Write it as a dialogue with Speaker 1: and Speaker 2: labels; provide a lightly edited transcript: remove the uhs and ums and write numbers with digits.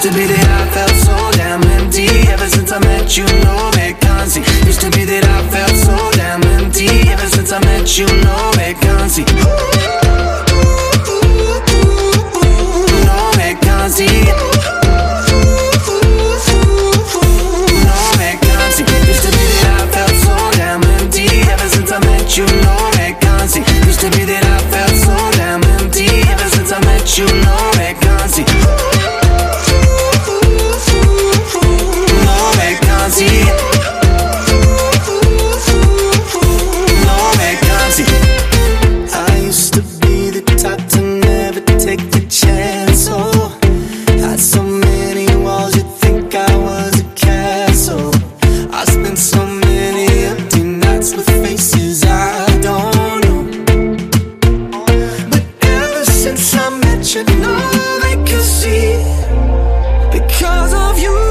Speaker 1: to be that I felt so damn empty. Ever since I met you, no vacancy. Used to be that I felt so damn empty. Ever since I met you, no vacancy. No vacancy. No vacancy. Used to be that I felt so damn empty. Ever since I met you, no vacancy. Used to be that I felt so damn empty. Ever since I met you, no vacancy. No vacancy. No vacancy. I used to be the type to never take a chance. Oh, had so many walls, you'd think I was a castle. I spent so many empty nights with faces I don't know. But ever since I met you, no vacancy. Because of you